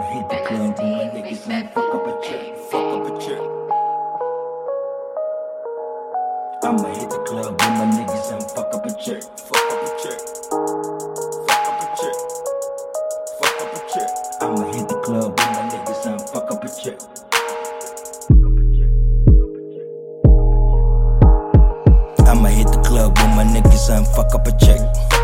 hit the club with my niggas and fuck up a check, fuck up a check. I'ma hit the club with my niggas and fuck up a check, fuck up a check, fuck up a check, fuck up a check. I'ma hit the club with my niggas and fuck up a check. I'ma hit the club with my niggas and fuck up a check.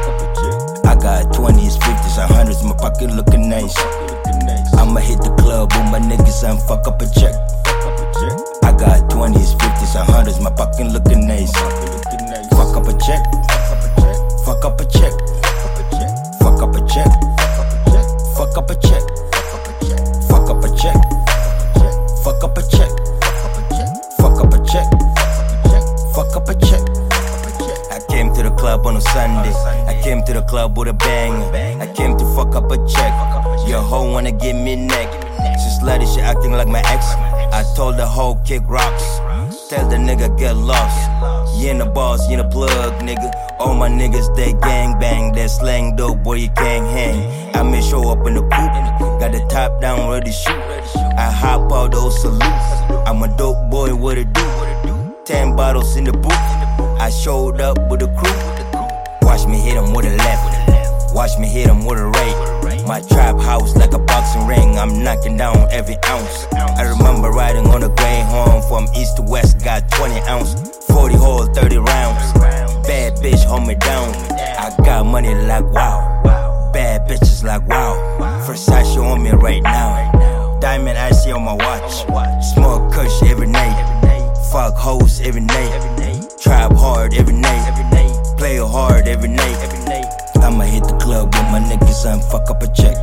I got 20s, 50s, and 100s, my pocket looking nice. I'ma hit the club with my niggas and fuck up a check. I got 20s, 50s, and 100s, my pocket looking nice. Fuck up a check, fuck up a check, fuck up a check, fuck up a check, fuck up a check, fuck up a check, fuck up a check, fuck up a check. I came to the club on a Sunday. I came to the club with a banger. I came to fuck up a check. Your hoe wanna give me neck. She slutty, she acting like my ex. I told the hoe kick rocks. Tell the nigga get lost. You ain't the boss, you ain't the plug, nigga. All my niggas, they gang bang. They slang dope, boy, you can't hang. I may show up in the coupe. Got the top down, ready to shoot. I hop out those salutes. I'm a dope boy, what it do? 10 bottles in the booth. I showed up with a crew. Watch me hit him with a left. Watch me hit him with a right. My trap house like a boxing ring. I'm knocking down every ounce. I remember riding on a Greyhound from east to west. Got 20 ounce, 40 hole, 30 rounds. Bad bitch hold me down. I got money like wow. Bad bitches like wow. Versace on me right now. Diamond icy on my watch. Smoke kush every night. Fuck hoes every night. Trap hard every night. Play hard every night. I'ma hit the club with my niggas and fuck up a check.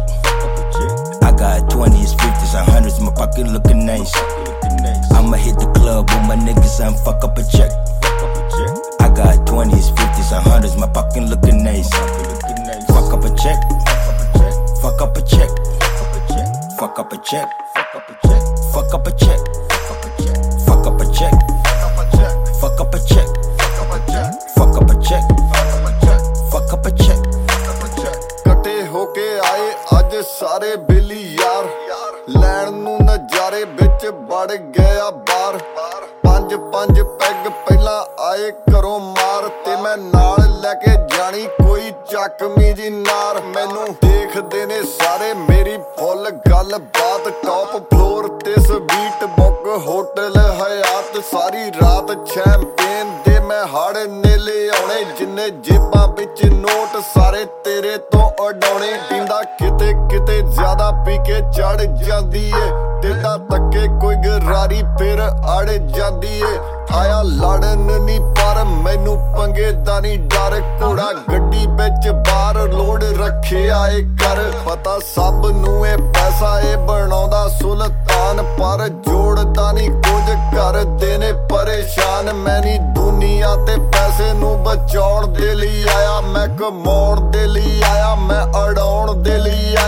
I got 20s, 50s, and 100s, my pocket looking nice. I'ma hit the club with my niggas and fuck up a check. I got 20s, 50s, and 100s, my pocket looking nice. Fuck up a check. Fuck up a check. Fuck up a check. Fuck up a check. Fuck up a check. Fuck up a check. Fuck up a check. Fuck up a check. ਕੱਟੇ ਹੋ ਕੇ ਆਏ ਅੱਜ ਸਾਰੇ ਬੇਲੀ ਯਾਰ ਲੈਣ ਨੂੰ ਨਜ਼ਾਰੇ ਵਿੱਚ ਵੜ ਗਿਆ ਬਾਰ ਪੰਜ ਪੰਜ ਪੈਗ ਪਹਿਲਾਂ ਆਏ ਘਰੋਂ ਮਾਰ ਤੇ ਮੈਂ ਨਾਲ ਲੈ ਕੇ ਜਾਣੀ ਕੋਈ ਚੱਕਵੀਂ ਜੀ ਨਾਰ ਮੈਨੂੰ ਦੇਖਦੇ ਨੇ ਸਾਰੇ ਮੇਰੀ ਫੁੱਲ ਗੱਲ ਬਾਤ ਟੌਪ ਫਲੋਰ ਤੇ ਸਵੀਟ ਬੁੱਕ ਹੋਟਲ ਹਯਾਤ ਸਾਰੀ ਰਾਤ ਸ਼ੈਂਪੇਨ ਦੇ ਮੈਂ ਹੜ ਨੇਲੇ ਆਉਣੇ ਜਿੰਨੇ ਜੇਬਾਂ ਵਿੱਚ ਨੋਟ ਸਾਰੇ ਤੇਰੇ ਤੋਂ ਉਡਾਉਣੇ ਪੀਂਦਾ ਕਿਤੇ ਕਿਤੇ ਜ਼ਿਆਦਾ ਪੀ ਕੇ ਚੜ ਜਾਂਦੀ ਏ ਟੇਡਾ ਤੱਕੇ ਕੋਈ ਗਰਾਰੀ ਫਿਰ ਅੜ ਜਾਂਦੀ ਏ ਆਇਆ ਲੜਨ ਨੀ ਪਰ ਮੈਨੂੰ ਪੰਗੇ ਦਾ ਨੀ ਡਰ ਘੋੜਾ ਗੱਡੀ ਵਿੱਚ ਬਾਹਰ ਲੋਡ ਰੱਖਿਆ ਏ ਕਰ ਪਤਾ ਸਭ ਨੂੰ ਇਹ ਪੈਸਾ ਏ ਬਣਾਉਂਦਾ ਸੁਲਤਾਨ ਪਰ ਜੋੜਦਾ ਨੀ ਕੁਝ ਕਰਦੇ ਨੇ ਪਰੇਸ਼ਾਨ ਮੈਂ ਨੀ ਦੁਨੀਆ ਤੇ ਪੈਸੇ ਨੂੰ ਬਚਾਉਣ ਦੇ ਲਈ ਆਇਆ ਮੈਂ ਕਮਾਉਣ ਦੇ ਲਈ ਆਇਆ ਮੈਂ ਉਡਾਉਣ ਦੇ ਲਈ